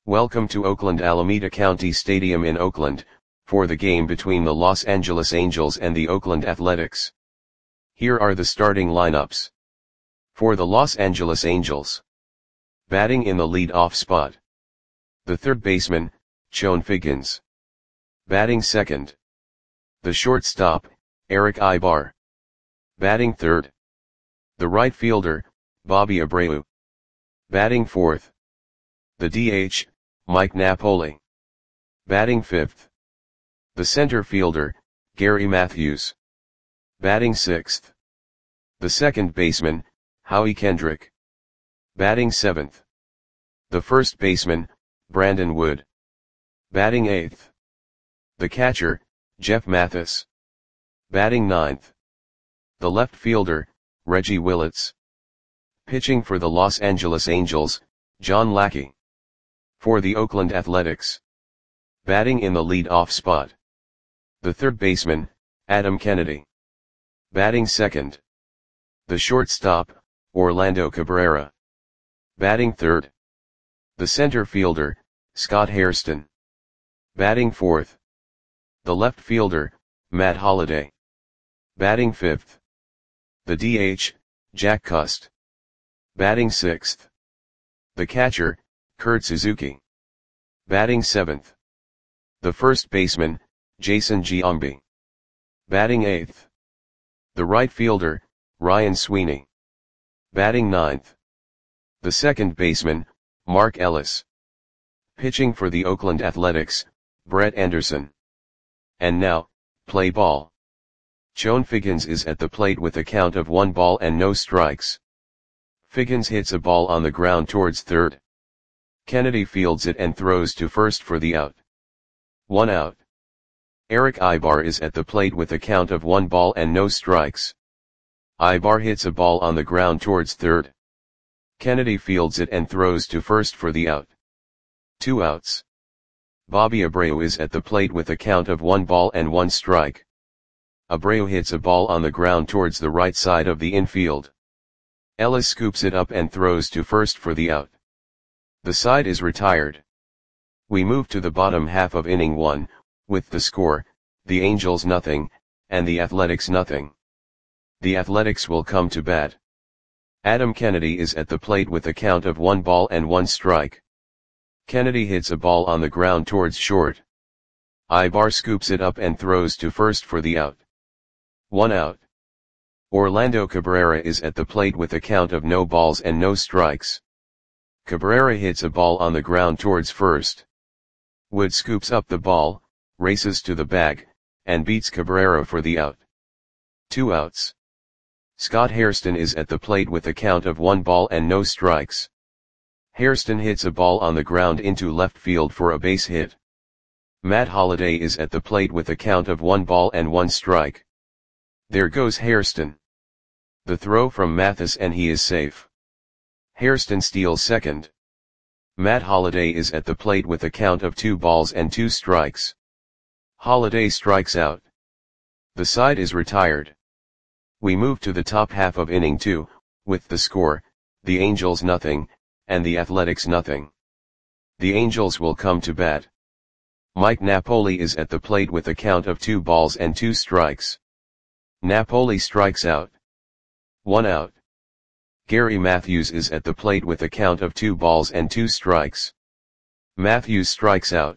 Welcome to Oakland Alameda County Stadium in Oakland, for the game between the Los Angeles Angels and the Oakland Athletics. Here are the starting lineups. For the Los Angeles Angels. Batting in the lead-off spot. The third baseman, Chone Figgins. Batting second. The shortstop, Erick Aybar. Batting third. The right fielder, Bobby Abreu. Batting fourth. The DH, Mike Napoli. Batting fifth. The center fielder, Gary Matthews. Batting sixth. The second baseman, Howie Kendrick. Batting seventh. The first baseman, Brandon Wood. Batting eighth. The catcher, Jeff Mathis. Batting ninth. The left fielder, Reggie Willits. Pitching for the Los Angeles Angels, John Lackey. For the Oakland Athletics. Batting in the lead-off spot. The third baseman, Adam Kennedy. Batting second. The shortstop, Orlando Cabrera. Batting third. The center fielder, Scott Hairston. Batting fourth. The left fielder, Matt Holliday. Batting fifth. The DH, Jack Cust. Batting sixth. The catcher, Kurt Suzuki. Batting seventh. The first baseman, Jason Giambi. Batting eighth. The right fielder, Ryan Sweeney. Batting ninth. The second baseman, Mark Ellis. Pitching for the Oakland Athletics, Brett Anderson. And now, play ball. Chone Figgins is at the plate with a count of 1 ball and no strikes. Figgins hits a ball on the ground towards third. Kennedy fields it and throws to first for the out. 1 out. Erick Aybar is at the plate with a count of 1 ball and no strikes. Aybar hits a ball on the ground towards third. Kennedy fields it and throws to first for the out. 2 outs. Bobby Abreu is at the plate with a count of 1 ball and 1 strike. Abreu hits a ball on the ground towards the right side of the infield. Ellis scoops it up and throws to first for the out. The side is retired. We move to the bottom half of inning 1, with the score, the Angels nothing, and the Athletics nothing. The Athletics will come to bat. Adam Kennedy is at the plate with a count of 1 ball and 1 strike. Kennedy hits a ball on the ground towards short. Aybar scoops it up and throws to first for the out. 1 out. Orlando Cabrera is at the plate with a count of no balls and no strikes. Cabrera hits a ball on the ground towards first. Wood scoops up the ball, races to the bag, and beats Cabrera for the out. 2 outs. Scott Hairston is at the plate with a count of 1 ball and no strikes. Hairston hits a ball on the ground into left field for a base hit. Matt Holliday is at the plate with a count of 1 ball and 1 strike. There goes Hairston. The throw from Mathis and he is safe. Hairston steals second. Matt Holliday is at the plate with a count of 2 balls and 2 strikes. Holliday strikes out. The side is retired. We move to the top half of inning 2, with the score, the Angels nothing, and the Athletics nothing. The Angels will come to bat. Mike Napoli is at the plate with a count of 2 balls and 2 strikes. Napoli strikes out. 1 out. Gary Matthews is at the plate with a count of 2 balls and 2 strikes. Matthews strikes out.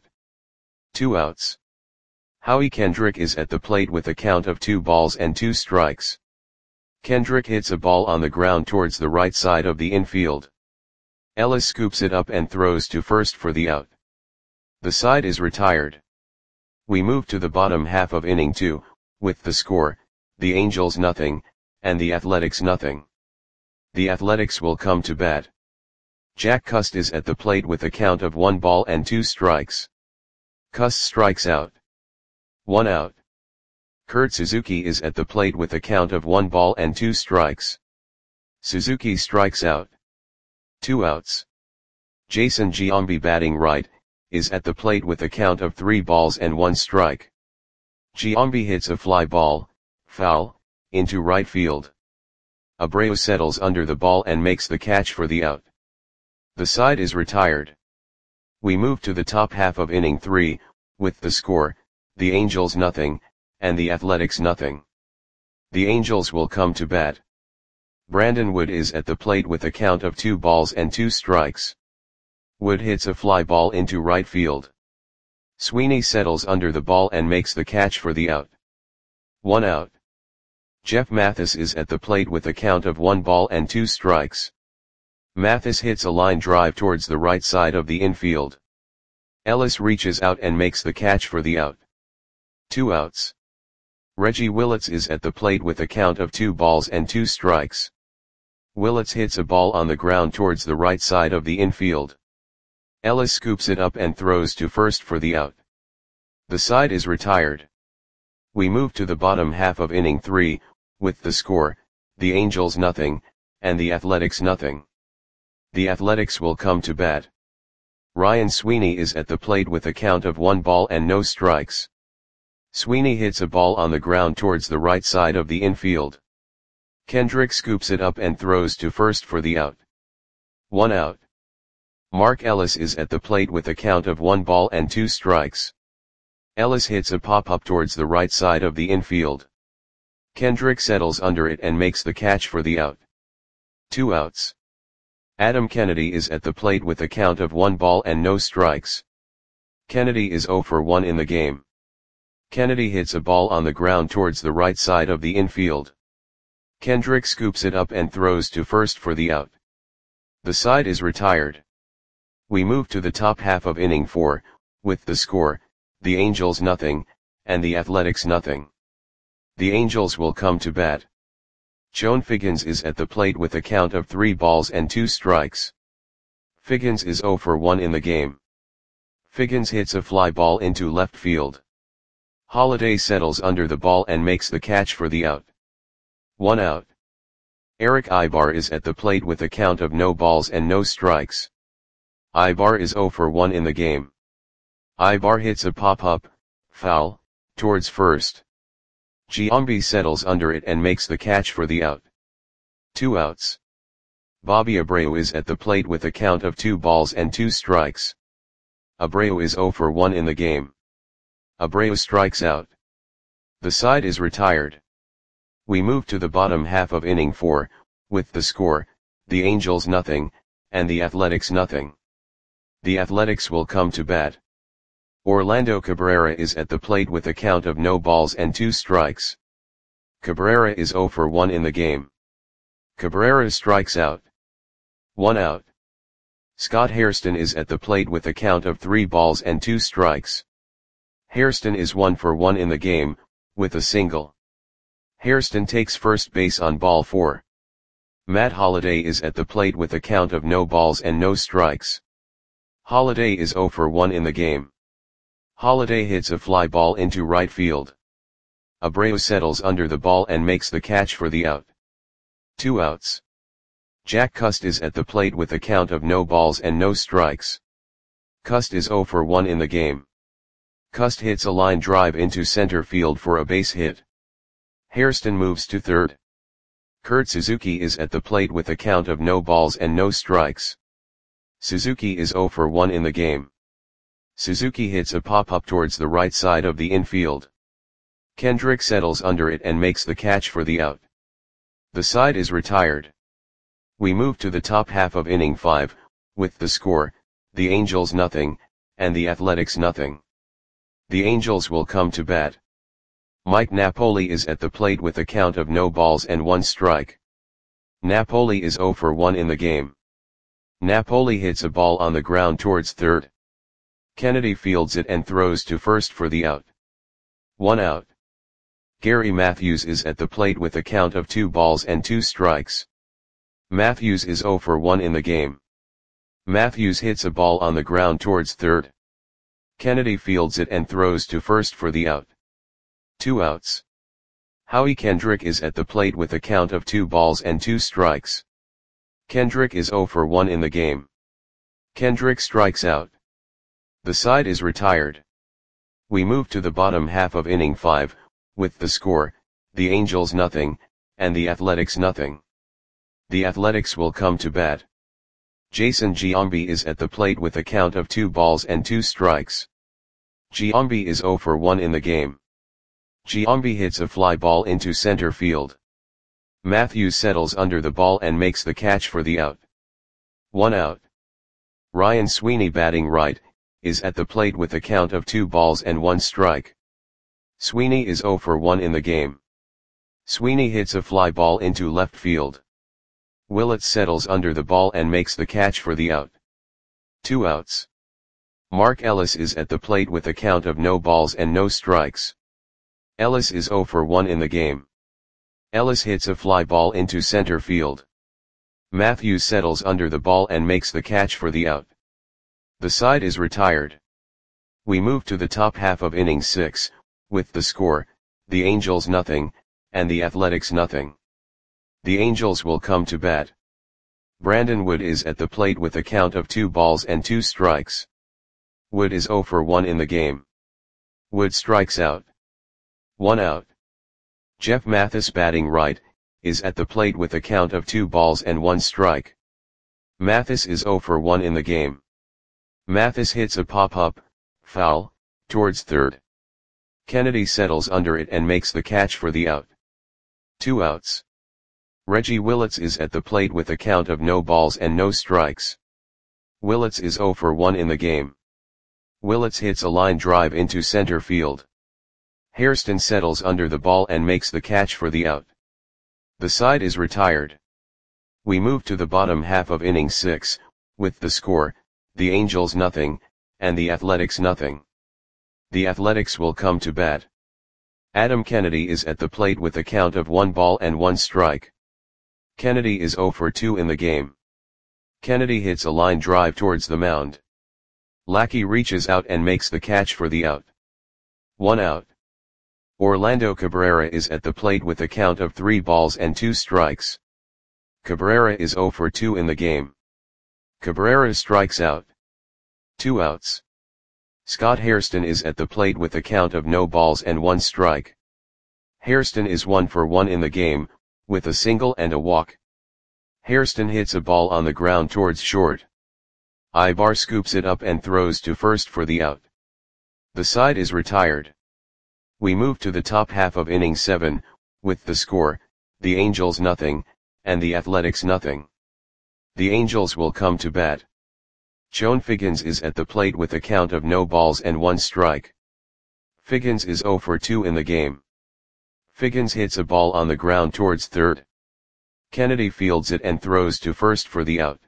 2 outs. Howie Kendrick is at the plate with a count of 2 balls and 2 strikes. Kendrick hits a ball on the ground towards the right side of the infield. Ellis scoops it up and throws to first for the out. The side is retired. We move to the bottom half of inning 2, with the score, the Angels nothing, and the Athletics nothing. The Athletics will come to bat. Jack Cust is at the plate with a count of 1 ball and 2 strikes. Cust strikes out. 1 out. Kurt Suzuki is at the plate with a count of 1 ball and 2 strikes. Suzuki strikes out. 2 outs. Jason Giambi batting right, is at the plate with a count of 3 balls and 1 strike. Giambi hits a fly ball, foul, into right field. Abreu settles under the ball and makes the catch for the out. The side is retired. We move to the top half of inning 3, with the score, the Angels nothing, and the Athletics nothing. The Angels will come to bat. Brandon Wood is at the plate with a count of 2 balls and 2 strikes. Wood hits a fly ball into right field. Sweeney settles under the ball and makes the catch for the out. 1 out. Jeff Mathis is at the plate with a count of 1 ball and 2 strikes. Mathis hits a line drive towards the right side of the infield. Ellis reaches out and makes the catch for the out. 2 outs. Reggie Willits is at the plate with a count of 2 balls and 2 strikes. Willits hits a ball on the ground towards the right side of the infield. Ellis scoops it up and throws to first for the out. The side is retired. We move to the bottom half of inning 3, with the score, the Angels nothing, and the Athletics nothing. The Athletics will come to bat. Ryan Sweeney is at the plate with a count of 1 ball and no strikes. Sweeney hits a ball on the ground towards the right side of the infield. Kendrick scoops it up and throws to first for the out. 1 out. Mark Ellis is at the plate with a count of 1 ball and 2 strikes. Ellis hits a pop-up towards the right side of the infield. Kendrick settles under it and makes the catch for the out. 2 outs. Adam Kennedy is at the plate with a count of 1 ball and no strikes. Kennedy is 0 for 1 in the game. Kennedy hits a ball on the ground towards the right side of the infield. Kendrick scoops it up and throws to first for the out. The side is retired. We move to the top half of inning 4, with the score, the Angels nothing, and the Athletics nothing. The Angels will come to bat. Joan Figgins is at the plate with a count of 3 balls and 2 strikes. Figgins is 0 for 1 in the game. Figgins hits a fly ball into left field. Holliday settles under the ball and makes the catch for the out. 1 out. Eric Ibar is at the plate with a count of no balls and no strikes. Ibar is 0 for 1 in the game. Ibar hits a pop-up, foul, towards first. Giambi settles under it and makes the catch for the out. 2 outs. Bobby Abreu is at the plate with a count of 2 balls and 2 strikes. Abreu is 0 for 1 in the game. Abreu strikes out. The side is retired. We move to the bottom half of inning 4, with the score, the Angels nothing, and the Athletics nothing. The Athletics will come to bat. Orlando Cabrera is at the plate with a count of no balls and 2 strikes. Cabrera is 0 for 1 in the game. Cabrera strikes out. 1 out. Scott Hairston is at the plate with a count of 3 balls and 2 strikes. Hairston is 1 for 1 in the game, with a single. Hairston takes first base on ball 4. Matt Holliday is at the plate with a count of no balls and no strikes. Holliday is 0 for 1 in the game. Holliday hits a fly ball into right field. Abreu settles under the ball and makes the catch for the out. 2 outs. Jack Cust is at the plate with a count of no balls and no strikes. Cust is 0 for 1 in the game. Cust hits a line drive into center field for a base hit. Hairston moves to third. Kurt Suzuki is at the plate with a count of no balls and no strikes. Suzuki is 0 for 1 in the game. Suzuki hits a pop-up towards the right side of the infield. Kendrick settles under it and makes the catch for the out. The side is retired. We move to the top half of inning 5, with the score, the Angels nothing, and the Athletics nothing. The Angels will come to bat. Mike Napoli is at the plate with a count of no balls and 1 strike. Napoli is 0 for 1 in the game. Napoli hits a ball on the ground towards third. Kennedy fields it and throws to first for the out. 1 out. Gary Matthews is at the plate with a count of 2 balls and 2 strikes. Matthews is 0 for 1 in the game. Matthews hits a ball on the ground towards third. Kennedy fields it and throws to first for the out. 2 outs. Howie Kendrick is at the plate with a count of 2 balls and 2 strikes. Kendrick is 0 for 1 in the game. Kendrick strikes out. The side is retired. We move to the bottom half of inning 5, with the score, the Angels nothing, and the Athletics nothing. The Athletics will come to bat. Jason Giambi is at the plate with a count of 2 balls and 2 strikes. Giambi is 0 for 1 in the game. Giambi hits a fly ball into center field. Matthews settles under the ball and makes the catch for the out. 1 out. Ryan Sweeney, batting right, is at the plate with a count of 2 balls and 1 strike. Sweeney is 0 for 1 in the game. Sweeney hits a fly ball into left field. Willits settles under the ball and makes the catch for the out. 2 outs. Mark Ellis is at the plate with a count of no balls and no strikes. Ellis is 0 for 1 in the game. Ellis hits a fly ball into center field. Matthews settles under the ball and makes the catch for the out. The side is retired. We move to the top half of inning 6, with the score, the Angels nothing, and the Athletics nothing. The Angels will come to bat. Brandon Wood is at the plate with a count of 2 balls and 2 strikes. Wood is 0 for 1 in the game. Wood strikes out. 1 out. Jeff Mathis, batting right, is at the plate with a count of 2 balls and 1 strike. Mathis is 0 for 1 in the game. Mathis hits a pop-up, foul, towards third. Kennedy settles under it and makes the catch for the out. 2 outs. Reggie Willits is at the plate with a count of no balls and no strikes. Willits is 0 for 1 in the game. Willits hits a line drive into center field. Hairston settles under the ball and makes the catch for the out. The side is retired. We move to the bottom half of inning 6, with the score, the Angels nothing, and the Athletics nothing. The Athletics will come to bat. Adam Kennedy is at the plate with a count of 1 ball and 1 strike. Kennedy is 0 for 2 in the game. Kennedy hits a line drive towards the mound. Lackey reaches out and makes the catch for the out. 1 out. Orlando Cabrera is at the plate with a count of 3 balls and 2 strikes. Cabrera is 0 for 2 in the game. Cabrera strikes out. 2 outs. Scott Hairston is at the plate with a count of no balls and 1 strike. Hairston is 1 for 1 in the game, with a single and a walk. Hairston hits a ball on the ground towards short. Ibar scoops it up and throws to first for the out. The side is retired. We move to the top half of inning 7, with the score, the Angels nothing, and the Athletics nothing. The Angels will come to bat. Chone Figgins is at the plate with a count of no balls and 1 strike. Figgins is 0 for 2 in the game. Figgins hits a ball on the ground towards third. Kennedy fields it and throws to first for the out.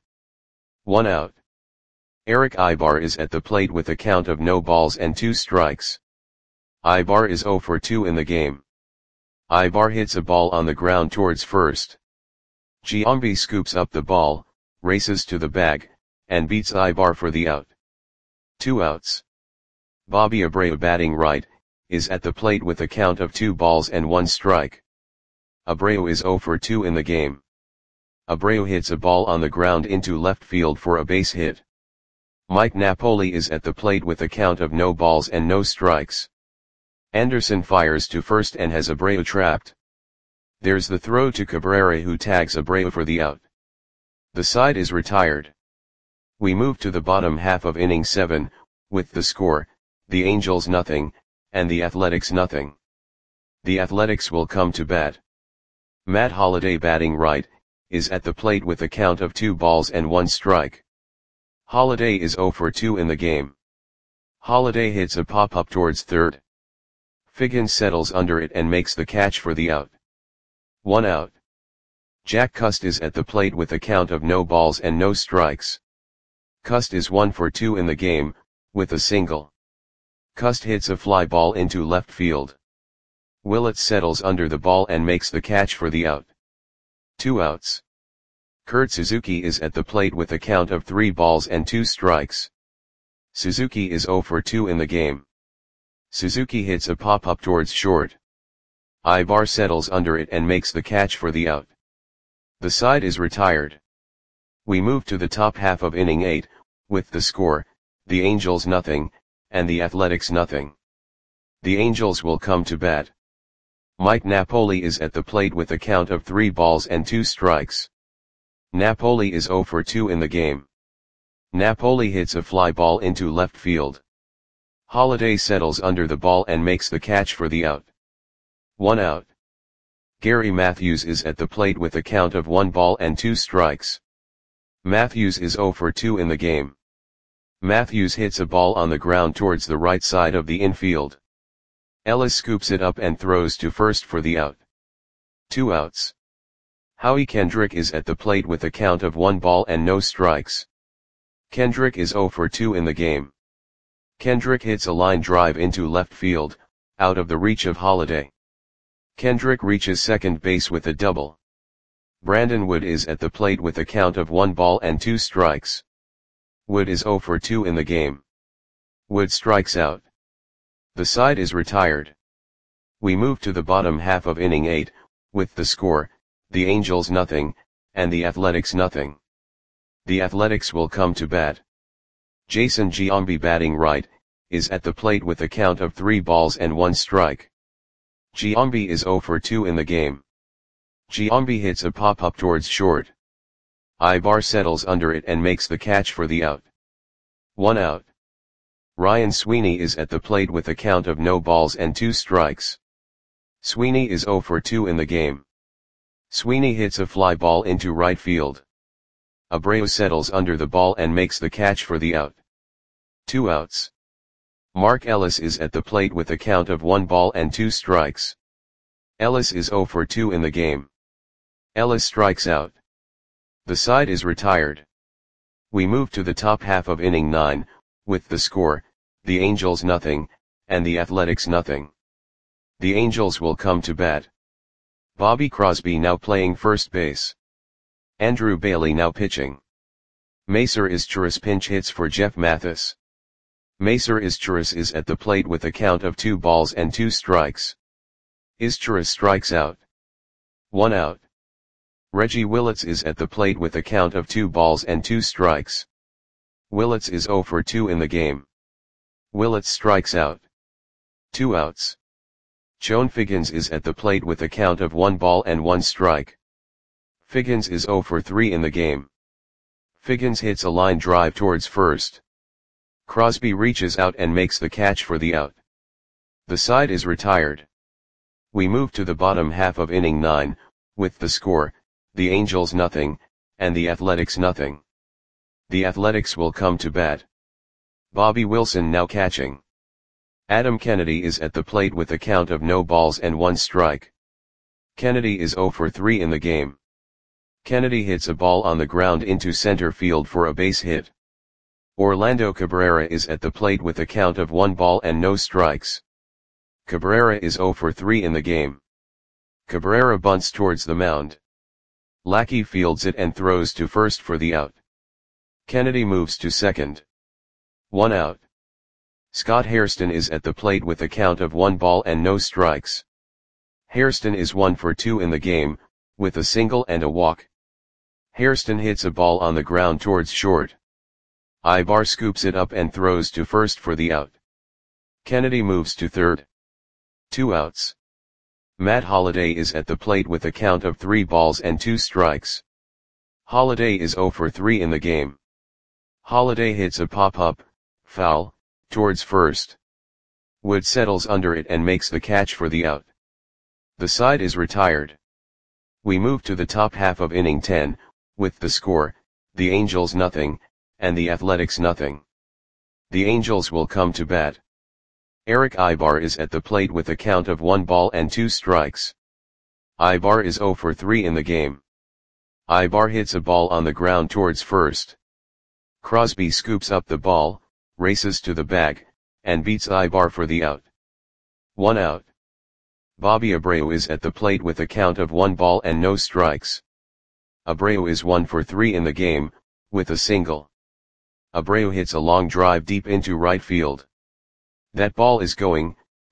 1 out. Eric Ibar is at the plate with a count of no balls and 2 strikes. Ibar is 0 for 2 in the game. Ibar hits a ball on the ground towards first. Giambi scoops up the ball, races to the bag, and beats Ibar for the out. 2 outs. Bobby Abreu, batting right, is at the plate with a count of 2 balls and 1 strike. Abreu is 0 for 2 in the game. Abreu hits a ball on the ground into left field for a base hit. Mike Napoli is at the plate with a count of no balls and no strikes. Anderson fires to first and has Abreu trapped. There's the throw to Cabrera, who tags Abreu for the out. The side is retired. We move to the bottom half of inning 7, with the score, the Angels nothing, and the Athletics nothing. The Athletics will come to bat. Matt Holliday, batting right, is at the plate with a count of 2 balls and 1 strike. Holliday is 0 for 2 in the game. Holliday hits a pop-up towards third. Figgins settles under it and makes the catch for the out. 1 out. Jack Cust is at the plate with a count of no balls and no strikes. Cust is 1 for 2 in the game, with a single. Cust hits a fly ball into left field. Willits settles under the ball and makes the catch for the out. 2 outs. Kurt Suzuki is at the plate with a count of 3 balls and 2 strikes. Suzuki is 0 for 2 in the game. Suzuki hits a pop-up towards short. Ibar settles under it and makes the catch for the out. The side is retired. We move to the top half of inning 8, with the score, the Angels nothing, and the Athletics nothing. The Angels will come to bat. Mike Napoli is at the plate with a count of 3 balls and 2 strikes. Napoli is 0 for 2 in the game. Napoli hits a fly ball into left field. Holiday settles under the ball and makes the catch for the out. 1 out. Gary Matthews is at the plate with a count of 1 ball and 2 strikes. Matthews is 0 for 2 in the game. Matthews hits a ball on the ground towards the right side of the infield. Ellis scoops it up and throws to first for the out. 2 outs. Howie Kendrick is at the plate with a count of 1 ball and no strikes. Kendrick is 0 for 2 in the game. Kendrick hits a line drive into left field, out of the reach of Holiday. Kendrick reaches second base with a double. Brandon Wood is at the plate with a count of 1 ball and 2 strikes. Wood is 0 for 2 in the game. Wood strikes out. The side is retired. We move to the bottom half of inning 8, with the score, the Angels nothing, and the Athletics nothing. The Athletics will come to bat. Jason Giambi, batting right, is at the plate with a count of 3 balls and 1 strike. Giambi is 0 for 2 in the game. Giambi hits a pop-up towards short. Ibar settles under it and makes the catch for the out. 1 out. Ryan Sweeney is at the plate with a count of no balls and 2 strikes. Sweeney is 0 for 2 in the game. Sweeney hits a fly ball into right field. Abreu settles under the ball and makes the catch for the out. 2 outs. Mark Ellis is at the plate with a count of 1 ball and 2 strikes. Ellis is 0 for 2 in the game. Ellis strikes out. The side is retired. We move to the top half of inning 9, with the score, the Angels nothing, and the Athletics nothing. The Angels will come to bat. Bobby Crosby now playing first base. Andrew Bailey now pitching. Macer Izturis pinch hits for Jeff Mathis. Macer Izturis is at the plate with a count of 2 balls and 2 strikes. Izturis strikes out. 1 out. Reggie Willits is at the plate with a count of 2 balls and 2 strikes. Willits is 0 for 2 in the game. Willits strikes out. 2 outs. Joan Figgins is at the plate with a count of 1 ball and 1 strike. Figgins is 0 for 3 in the game. Figgins hits a line drive towards first. Crosby reaches out and makes the catch for the out. The side is retired. We move to the bottom half of inning 9, with the score, the Angels nothing, and the Athletics nothing. The Athletics will come to bat. Bobby Wilson now catching. Adam Kennedy is at the plate with a count of no balls and 1 strike. Kennedy is 0 for 3 in the game. Kennedy hits a ball on the ground into center field for a base hit. Orlando Cabrera is at the plate with a count of 1 ball and no strikes. Cabrera is 0 for 3 in the game. Cabrera bunts towards the mound. Lackey fields it and throws to first for the out. Kennedy moves to second. 1 out. Scott Hairston is at the plate with a count of 1 ball and no strikes. Hairston is 1 for 2 in the game, with a single and a walk. Hairston hits a ball on the ground towards short. Ibar scoops it up and throws to first for the out. Kennedy moves to third. 2 outs. Matt Holliday is at the plate with a count of 3 balls and 2 strikes. Holliday is 0 for 3 in the game. Holliday hits a pop-up, foul, towards first. Wood settles under it and makes the catch for the out. The side is retired. We move to the top half of inning 10, with the score, the Angels nothing, and the Athletics nothing. The Angels will come to bat. Eric Ibar is at the plate with a count of 1 ball and 2 strikes. Ibar is 0 for 3 in the game. Ibar hits a ball on the ground towards first. Crosby scoops up the ball, races to the bag, and beats Ibar for the out. 1 out. Bobby Abreu is at the plate with a count of 1 ball and no strikes. Abreu is 1 for 3 in the game, with a single. Abreu hits a long drive deep into right field. That ball is gone.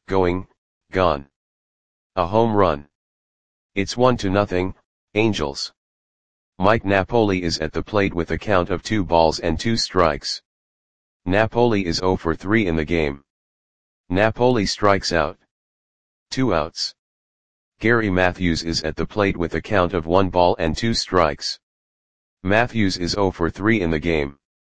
A home run. It's 1-0, Angels. Mike Napoli is at the plate with a count of 2 balls and 2 strikes. Napoli is 0 for 3 in the game. Napoli strikes out. 2 outs. Gary Matthews is at the plate with a count of 1 ball and 2 strikes. Matthews is 0 for 3 in the game.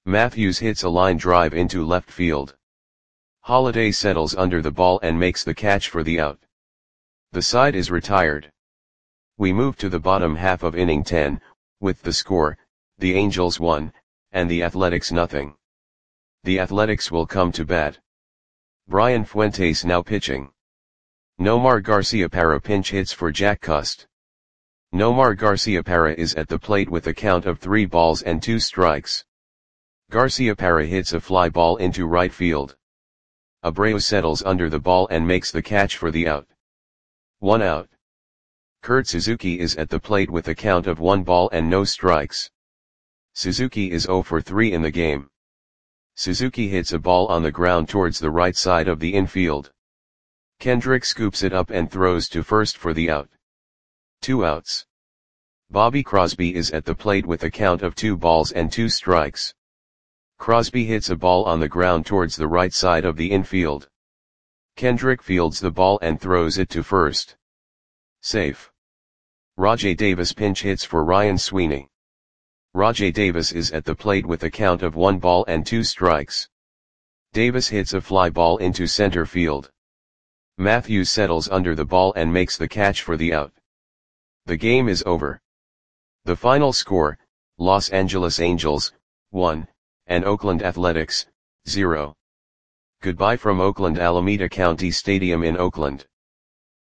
Matthews hits a line drive into left field. Holiday settles under the ball and makes the catch for the out. The side is retired. We move to the bottom half of inning 10, with the score, the Angels 1, and the Athletics nothing. The Athletics will come to bat. Brian Fuentes now pitching. Nomar Garciaparra pinch hits for Jack Cust. Nomar Garciaparra is at the plate with a count of 3 balls and 2 strikes. Garciaparra hits a fly ball into right field. Abreu settles under the ball and makes the catch for the out. 1 out. Kurt Suzuki is at the plate with a count of 1 ball and no strikes. Suzuki is 0 for 3 in the game. Suzuki hits a ball on the ground towards the right side of the infield. Kendrick scoops it up and throws to first for the out. 2 outs. Bobby Crosby is at the plate with a count of 2 balls and 2 strikes. Crosby hits a ball on the ground towards the right side of the infield. Kendrick fields the ball and throws it to first. Safe. Rajai Davis pinch hits for Ryan Sweeney. Rajai Davis is at the plate with a count of 1 ball and 2 strikes. Davis hits a fly ball into center field. Matthews settles under the ball and makes the catch for the out. The game is over. The final score, Los Angeles Angels, 1, and Oakland Athletics, 0. Goodbye from Oakland Alameda County Stadium in Oakland.